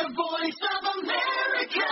The Voice of America.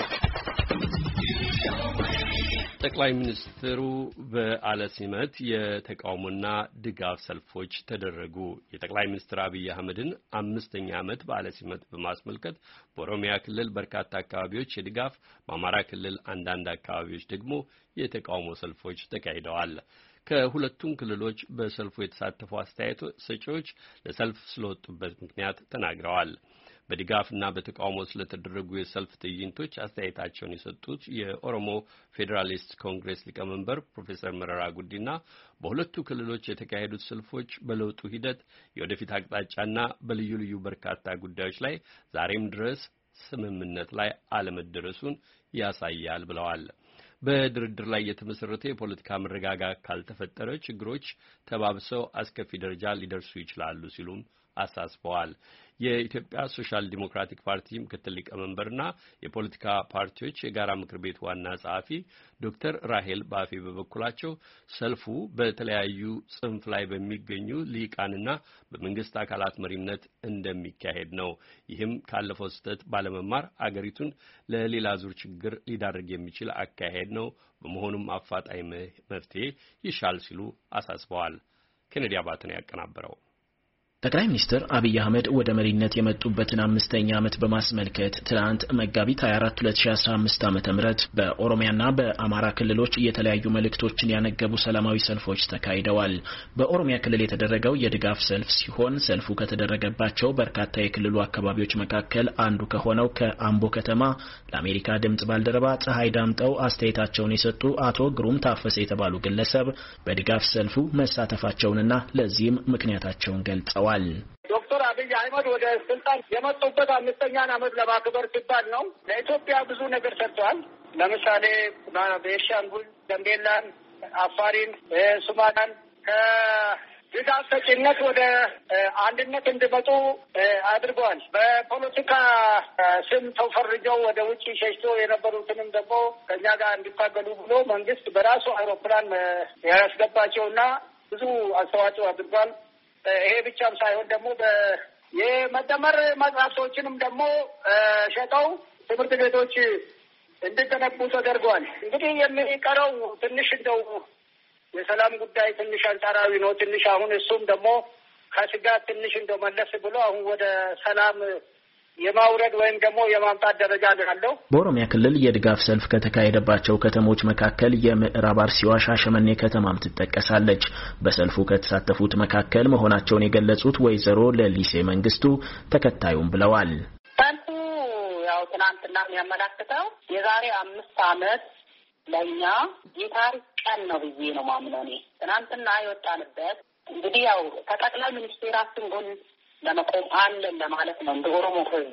ጠቅላይ ሚኒስትሩ በዓለ ሲመት የተቃውሞና ድጋፍ ሰልፎች ተደረጉ። የጠቅላይ ሚኒስትር አብይ አህመድን 5ኛ ዓመት በዓለ ሲመት በማስመልከት በኦሮሚያ ክልል በርካታ አካባቢዎች የድጋፍ፣ በአማራ ክልል አንዳንድ አካባቢዎች ደግሞ የተቃውሞ ሰልፎች ተካሂደዋል። ከሁለቱም ክልሎች በሰልፉ የተሳተፉ አስተያየት ሰጪዎች ለሰልፍ ስለወጡበት ምክንያት ተናግረዋል። በድጋፍና በተቃውሞ ስለተደረጉ የሰልፍ ትዕይንቶች አስተያየታቸውን የሰጡት የኦሮሞ ፌዴራሊስት ኮንግሬስ ሊቀመንበር ፕሮፌሰር መረራ ጉዲና በሁለቱ ክልሎች የተካሄዱት ሰልፎች በለውጡ ሂደት የወደፊት አቅጣጫና በልዩ ልዩ በርካታ ጉዳዮች ላይ ዛሬም ድረስ ስምምነት ላይ አለመደረሱን ያሳያል ብለዋል። በድርድር ላይ የተመሰረተ የፖለቲካ መረጋጋት ካልተፈጠረ ችግሮች ተባብሰው አስከፊ ደረጃ ሊደርሱ ይችላሉ ሲሉም አሳስበዋል። የኢትዮጵያ ሶሻል ዲሞክራቲክ ፓርቲ ምክትል ሊቀመንበርና የፖለቲካ ፓርቲዎች የጋራ ምክር ቤት ዋና ጸሐፊ ዶክተር ራሄል ባፌ በበኩላቸው ሰልፉ በተለያዩ ጽንፍ ላይ በሚገኙ ሊቃንና በመንግስት አካላት መሪነት እንደሚካሄድ ነው። ይህም ካለፈው ስህተት ባለመማር አገሪቱን ለሌላ ዙር ችግር ሊዳርግ የሚችል አካሄድ ነው። በመሆኑም አፋጣኝ መፍትሄ ይሻል ሲሉ አሳስበዋል። ኬኔዲ አባተን ያቀናበረው ጠቅላይ ሚኒስትር አብይ አህመድ ወደ መሪነት የመጡበትን 5ኛ ዓመት በማስመልከት ትናንት መጋቢት 24 2015 ዓ.ም በኦሮሚያና በአማራ ክልሎች የተለያዩ መልእክቶችን ያነገቡ ሰላማዊ ሰልፎች ተካሂደዋል። በኦሮሚያ ክልል የተደረገው የድጋፍ ሰልፍ ሲሆን ሰልፉ ከተደረገባቸው በርካታ የክልሉ አካባቢዎች መካከል አንዱ ከሆነው ከአምቦ ከተማ ለአሜሪካ ድምጽ ባልደረባ ፀሐይ ዳምጠው አስተያየታቸውን የሰጡ አቶ ግሩም ታፈሰ የተባሉ ግለሰብ በድጋፍ ሰልፉ መሳተፋቸውንና ለዚህም ምክንያታቸውን ገልጸዋል። ዶክተር አብይ አህመድ ወደ ስልጣን የመጡበት 5ኛን ዓመት ለማክበር ሲባል ነው። ለኢትዮጵያ ብዙ ነገር ሰርተዋል። ለምሳሌ በቤንሻንጉል፣ ጋምቤላን፣ አፋሪን፣ ሶማሊያን ከድጋፍ ሰጪነት ወደ አንድነት እንዲመጡ አድርገዋል። በፖለቲካ ስም ተፈርጀው ወደ ውጭ ሸሽቶ የነበሩትንም ደግሞ ከኛ ጋር እንዲታገሉ ብሎ መንግስት በራሱ አውሮፕላን ያስገባቸውና ብዙ አስተዋጽኦ አድርጓል። ይሄ ብቻም ሳይሆን ደግሞ የመደመር መጽሐፍቶችንም ደግሞ ሸጠው ትምህርት ቤቶች እንዲገነቡ ተደርገዋል። እንግዲህ የሚቀረው ትንሽ እንደው የሰላም ጉዳይ ትንሽ አንጻራዊ ነው። ትንሽ አሁን እሱም ደግሞ ከስጋት ትንሽ እንደው መለስ ብሎ አሁን ወደ ሰላም የማውረድ ወይም ደግሞ የማምጣት ደረጃ አለው። በኦሮሚያ ክልል የድጋፍ ሰልፍ ከተካሄደባቸው ከተሞች መካከል የምዕራብ አርሲዋ ሻሸመኔ ከተማም ትጠቀሳለች። በሰልፉ ከተሳተፉት መካከል መሆናቸውን የገለጹት ወይዘሮ ለሊሴ መንግስቱ ተከታዩም ብለዋል። ሰልፉ ያው ትናንትና የሚያመላክተው የዛሬ 5 ዓመት ለኛ የታሪክ ቀን ነው ብዬ ነው ማምነው። ትናንትና የወጣንበት እንግዲህ ያው ከጠቅላይ ሚኒስትራችን ጎን ለመቆም አለን ለማለት ነው። እንደ ኦሮሞ ህዝብ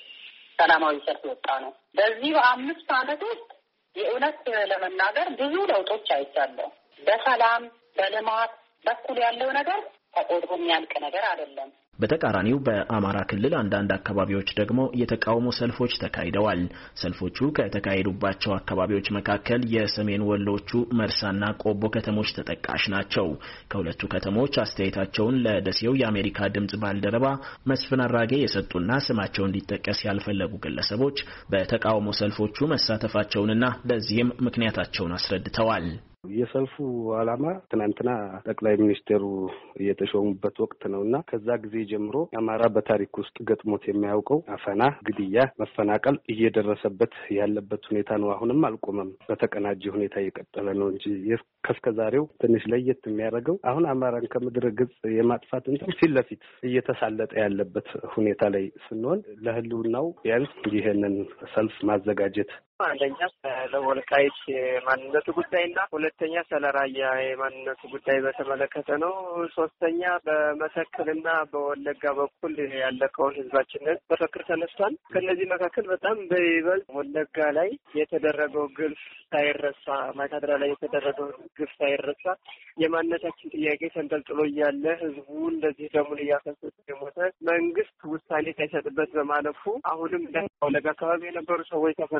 ሰላማዊ ሰልፍ ወጣ ነው። በዚህ 5 ዓመት ውስጥ የእውነት ለመናገር ብዙ ለውጦች አይቻለሁ። በሰላም በልማት በኩል ያለው ነገር ተቆጥሮ የሚያልቅ ነገር አይደለም። በተቃራኒው በአማራ ክልል አንዳንድ አካባቢዎች ደግሞ የተቃውሞ ሰልፎች ተካሂደዋል። ሰልፎቹ ከተካሄዱባቸው አካባቢዎች መካከል የሰሜን ወሎቹ መርሳና ቆቦ ከተሞች ተጠቃሽ ናቸው። ከሁለቱ ከተሞች አስተያየታቸውን ለደሴው የአሜሪካ ድምጽ ባልደረባ መስፍን አራጌ የሰጡና ስማቸው እንዲጠቀስ ያልፈለጉ ግለሰቦች በተቃውሞ ሰልፎቹ መሳተፋቸውንና ለዚህም ምክንያታቸውን አስረድተዋል። የሰልፉ ዓላማ ትናንትና ጠቅላይ ሚኒስትሩ የተሾሙበት ወቅት ነውና ከዛ ጊዜ ጀምሮ አማራ በታሪክ ውስጥ ገጥሞት የሚያውቀው አፈና፣ ግድያ፣ መፈናቀል እየደረሰበት ያለበት ሁኔታ ነው። አሁንም አልቆመም። በተቀናጀ ሁኔታ እየቀጠለ ነው እንጂ ከስከዛሬው ትንሽ ለየት የሚያደርገው አሁን አማራን ከምድረ ገጽ የማጥፋት እንትን ፊት ለፊት እየተሳለጠ ያለበት ሁኔታ ላይ ስንሆን ለህልውናው ቢያንስ ይሄንን ሰልፍ ማዘጋጀት አንደኛ ለወልቃይት የማንነቱ ጉዳይና ሁለተኛ ስለራያ የማንነቱ ጉዳይ በተመለከተ ነው። ሶስተኛ በመተከልና በወለጋ በኩል ያለቀውን ህዝባችንን መፈክር ተነስቷል። ከነዚህ መካከል በጣም በይበልጥ ወለጋ ላይ የተደረገው ግፍ ሳይረሳ፣ ማይካድራ ላይ የተደረገው ግፍ ሳይረሳ የማንነታችን ጥያቄ ተንጠልጥሎ እያለ ህዝቡ እንደዚህ ደሙን እያፈሰሰ የሞተ መንግስት ውሳኔ ሳይሰጥበት በማለፉ አሁንም ወለጋ አካባቢ የነበሩ ሰዎች ተፈናቅለው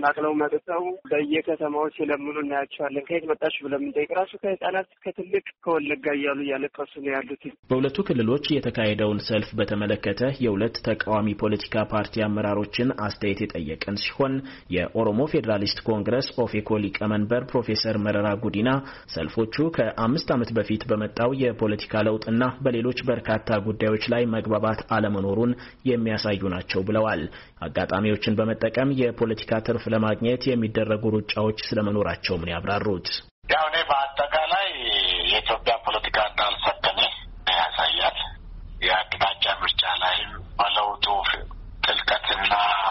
መጥተው በየከተማው ሲለምኑ እናያቸዋለን። ከየት መጣችሁ ብለን የምንጠይቅ ራሱ ከህፃናት ከትልቅ ከወለጋ እያሉ እያለቀሱ ነው ያሉት። በሁለቱ ክልሎች የተካሄደውን ሰልፍ በተመለከተ የሁለት ተቃዋሚ ፖለቲካ ፓርቲ አመራሮችን አስተያየት የጠየቀን ሲሆን የኦሮሞ ፌዴራሊስት ኮንግረስ ኦፌኮ ሊቀመንበር ፕሮፌሰር መረራ ጉዲና ሰልፎቹ ከ5 ዓመት በፊት በመጣው የፖለቲካ ለውጥና በሌሎች በርካታ ጉዳዮች ላይ መግባባት አለመኖሩን የሚያሳዩ ናቸው ብለዋል። አጋጣሚዎችን በመጠቀም የፖለቲካ ትርፍ ለማግኘት የሚደረጉ ሩጫዎች ስለመኖራቸው ምን ያብራሩት? ያው እኔ በአጠቃላይ የኢትዮጵያ ፖለቲካ እንዳልሰከነ ያሳያል። የአቅጣጫ ምርጫ ላይም በለውጡ ጥልቀትና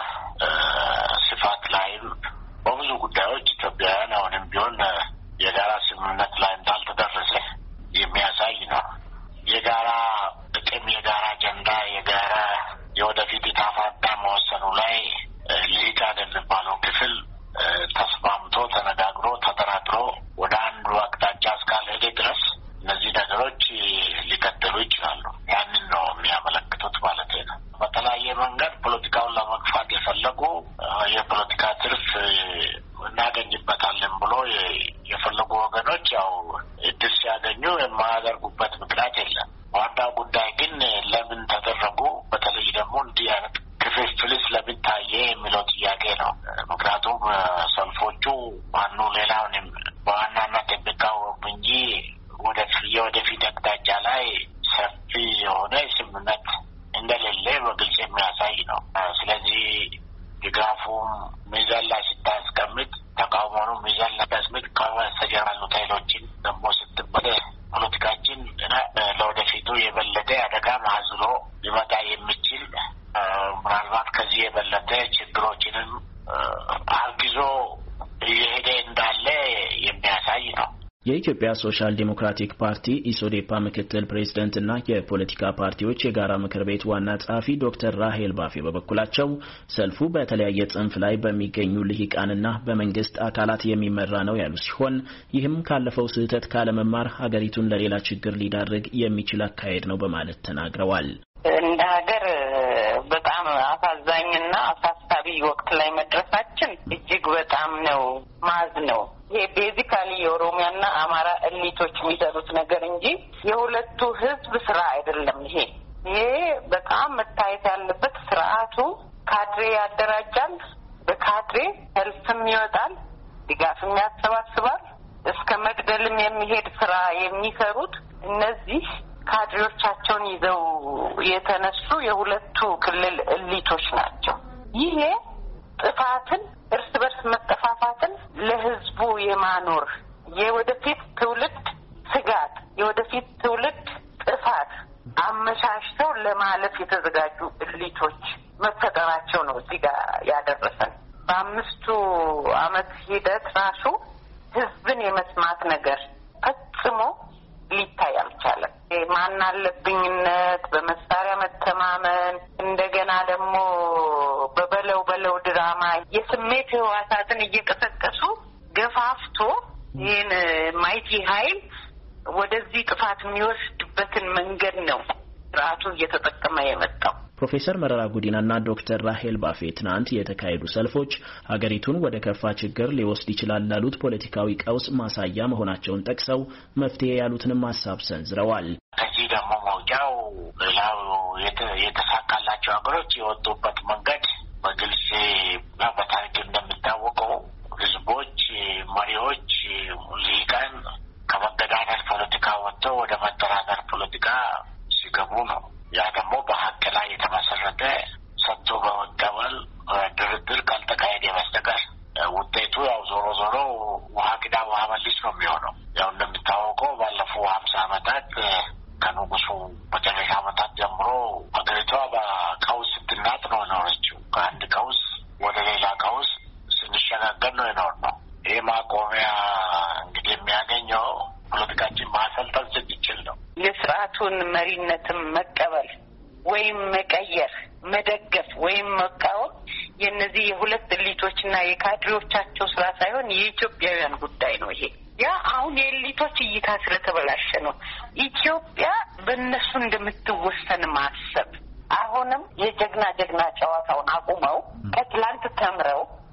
ስፋት ላይም በብዙ ጉዳዮች ኢትዮጵያውያን አሁንም ቢሆን የጋራ ስምምነት ላይ እንዳልተደረሰ የሚያሳይ ነው። የጋራ ጥቅም፣ የጋራ አጀንዳ፣ የጋራ የወደፊት ዕጣ ፈንታ መወሰኑ ላይ ልሂቃን የሚባለው ክፍል ተስማምቶ ተነጋግሮ ተደራድሮ ወደ አንዱ አቅጣጫ እስካልሄደ ድረስ እነዚህ ነገሮች ሊቀጥሉ ይችላሉ። ያንን ነው የሚያመለክቱት ማለት ነው። በተለያየ መንገድ ፖለቲካውን ለመግፋት የፈለጉ የፖለቲካ ትርፍ እናገኝበታለን ብሎ የፈለጉ ወገኖች ያው እድል ሲያገኙ የማያደርጉበት ምክንያት የለም። ዋናው ጉዳይ ግን ለምን ተደረጉ፣ በተለይ ደግሞ እንዲህ አይነት ክፍፍልስ ለምን ታየ የሚለው ጥያቄ ነው። ምክንያቱም ሰልፎቹ ዋኑ ሌላውንም በዋናነት የሚቃወሙ እንጂ የወደፊት አቅጣጫ ላይ ሰፊ የሆነ ስምምነት እንደሌለ በግልጽ የሚያሳይ ነው። ስለዚህ ድጋፉም ሚዛን ላይ ስታስቀምጥ፣ ተቃውሞውንም ሚዛን ላይ ስታስቀምጥ ከበስተጀርባ ያሉት ኃይሎችን ደግሞ ስትመለ ፖለቲካችን ለወደፊቱ የበለጠ አደጋ ማዝሎ ሊመጣ የሚችል ምናልባት ከዚህ የበለጠ ችግሮችንም አርግዞ እየሄደ እንዳለ የሚያሳይ ነው። የኢትዮጵያ ሶሻል ዲሞክራቲክ ፓርቲ ኢሶዴፓ ምክትል ፕሬዝዳንትና የፖለቲካ ፓርቲዎች የጋራ ምክር ቤት ዋና ጸሐፊ ዶክተር ራሄል ባፌ በበኩላቸው ሰልፉ በተለያየ ጽንፍ ላይ በሚገኙ ልሂቃንና በመንግስት አካላት የሚመራ ነው ያሉ ሲሆን ይህም ካለፈው ስህተት ካለመማር ሀገሪቱን ለሌላ ችግር ሊዳርግ የሚችል አካሄድ ነው በማለት ተናግረዋል። እንደ ሀገር በጣም አሳዛኝና አሳሳቢ ወቅት ላይ መድረሳችን እጅግ በጣም ነው ማዝ ነው። ይሄ ቤዚካሊ የኦሮሚያና አማራ ኤሊቶች የሚሰሩት ነገር እንጂ የሁለቱ ህዝብ ስራ አይደለም። ይሄ በጣም መታየት ያለበት ስርዓቱ ካድሬ ያደራጃል፣ በካድሬ ሰልፍም ይወጣል፣ ድጋፍም ያሰባስባል፣ እስከ መግደልም የሚሄድ ስራ የሚሰሩት እነዚህ ካድሬዎቻቸውን ይዘው የተነሱ የሁለቱ ክልል ኤሊቶች ናቸው። ይሄ ጥፋትን፣ እርስ በርስ መጠፋፋትን ለህዝቡ የማኖር የወደፊት ትውልድ ስጋት፣ የወደፊት ትውልድ ጥፋት አመሻሽተው ለማለፍ የተዘጋጁ ኤሊቶች መፈጠራቸው ነው እዚህ ጋር ያደረሰን። በ5 ዓመት ሂደት ራሱ ህዝብን የመስማት ነገር ፈጽሞ ሊታይ አልቻለም። ማናለብኝነት፣ በመሳሪያ መተማመን፣ እንደገና ደግሞ በበለው ድራማ የስሜት ህዋሳትን እየቀሰቀሱ ገፋፍቶ ይህን ማይቲ ኃይል ወደዚህ ጥፋት የሚወስድበትን መንገድ ነው ስርዓቱ እየተጠቀመ የመጣው። ፕሮፌሰር መረራ ጉዲናና ዶክተር ራሄል ባፌ ትናንት የተካሄዱ ሰልፎች ሀገሪቱን ወደ ከፋ ችግር ሊወስድ ይችላል ላሉት ፖለቲካዊ ቀውስ ማሳያ መሆናቸውን ጠቅሰው መፍትሄ ያሉትንም ሀሳብ ሰንዝረዋል። ከዚህ ደግሞ መውጫው ሌላው የተሳካላቸው ሀገሮች የወጡበት መንገድ በግልጽ በታሪክ እንደሚታወቀው ህዝቦች፣ መሪዎች፣ ልሂቃን ከመገዳደል ፖለቲካ ወጥተው ወደ መደራደር ፖለቲካ ሲገቡ ነው። ያ ደግሞ በሀቅ ላይ የተመሰረተ ሰጥቶ በመቀበል ድርድር ካልተካሄደ በስተቀር ውጤቱ ያው ዞሮ ዞሮ ውሃ ቅዳ ውሃ መልስ ነው የሚሆነው። ያው እንደሚታወቀው ባለፈው 50 ዓመታት ከንጉሱ መጨረሻ ዓመታት ጀምሮ ሀገሪቷ በቀውስ ስትናጥ ነው የኖረችው። ከአንድ ቀውስ ወደ ሌላ ቀውስ ስንሸጋገር ነው የኖርነው። ይህ ማቆሚያ እንግዲህ የሚያገኘው ፖለቲካችን ማሰልጠን ስንችል ነው። የስርዓቱን መሪነትም መቀበል ወይም መቀየር፣ መደገፍ ወይም መቃወም የእነዚህ የሁለት ኤሊቶችና የካድሬዎቻቸው ስራ ሳይሆን የኢትዮጵያውያን ጉዳይ ነው። ይሄ ያ አሁን የኤሊቶች እይታ ስለተበላሸ ነው። ኢትዮጵያ በእነሱ እንደምትወሰን ማሰብ አሁንም የጀግና ጨዋታውን አቁመው ከትላንት ተምረው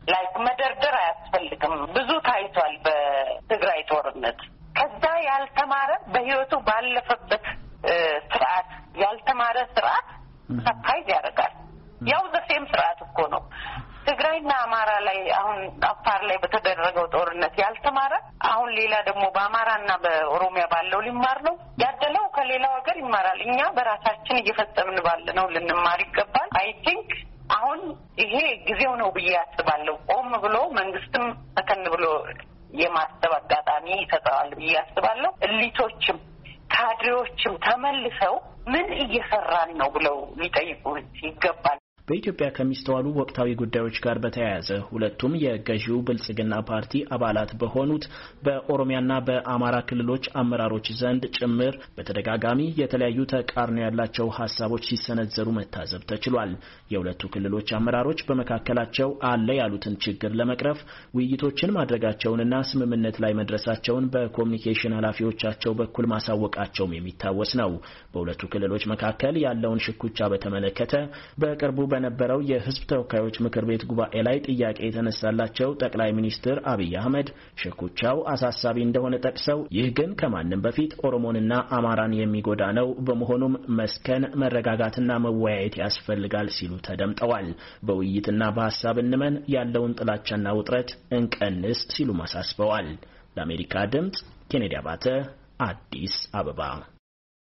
ላይክ መደርደር አያስፈልግም። ብዙ ታይቷል በትግራይ ጦርነት። ከዛ ያልተማረ በህይወቱ ባለፈበት ስርዓት ያልተማረ ስርዓት ሰፕራይዝ ያደርጋል። ያው ዘሴም ስርዓት እኮ ነው። ትግራይና አማራ ላይ አሁን አፋር ላይ በተደረገው ጦርነት ያልተማረ አሁን ሌላ ደግሞ በአማራና በኦሮሚያ ባለው ሊማር ነው ያደለው። ከሌላው ሀገር ይማራል። እኛ በራሳችን እየፈጸምን ባለነው ልንማር ይገባል። አይ ቲንክ አሁን ይሄ ጊዜው ነው ብዬ አስባለሁ። ቆም ብሎ መንግስትም ተከን ብሎ የማሰብ አጋጣሚ ይሰጣል ብዬ አስባለሁ። እሊቶችም ካድሬዎችም ተመልሰው ምን እየሰራን ነው ብለው ሊጠይቁ ይገባል። በኢትዮጵያ ከሚስተዋሉ ወቅታዊ ጉዳዮች ጋር በተያያዘ ሁለቱም የገዢው ብልጽግና ፓርቲ አባላት በሆኑት በኦሮሚያና በአማራ ክልሎች አመራሮች ዘንድ ጭምር በተደጋጋሚ የተለያዩ ተቃርኖ ያላቸው ሀሳቦች ሲሰነዘሩ መታዘብ ተችሏል። የሁለቱ ክልሎች አመራሮች በመካከላቸው አለ ያሉትን ችግር ለመቅረፍ ውይይቶችን ማድረጋቸውንና ስምምነት ላይ መድረሳቸውን በኮሚኒኬሽን ኃላፊዎቻቸው በኩል ማሳወቃቸውም የሚታወስ ነው። በሁለቱ ክልሎች መካከል ያለውን ሽኩቻ በተመለከተ በቅርቡ በነበረው የህዝብ ተወካዮች ምክር ቤት ጉባኤ ላይ ጥያቄ የተነሳላቸው ጠቅላይ ሚኒስትር አብይ አህመድ ሽኩቻው አሳሳቢ እንደሆነ ጠቅሰው ይህ ግን ከማንም በፊት ኦሮሞንና አማራን የሚጎዳ ነው፣ በመሆኑም መስከን መረጋጋትና መወያየት ያስፈልጋል ሲሉ ተደምጠዋል። በውይይትና በሐሳብ እንመን፣ ያለውን ጥላቻና ውጥረት እንቀንስ ሲሉ አሳስበዋል። ለአሜሪካ ድምጽ ኬኔዲ አባተ አዲስ አበባ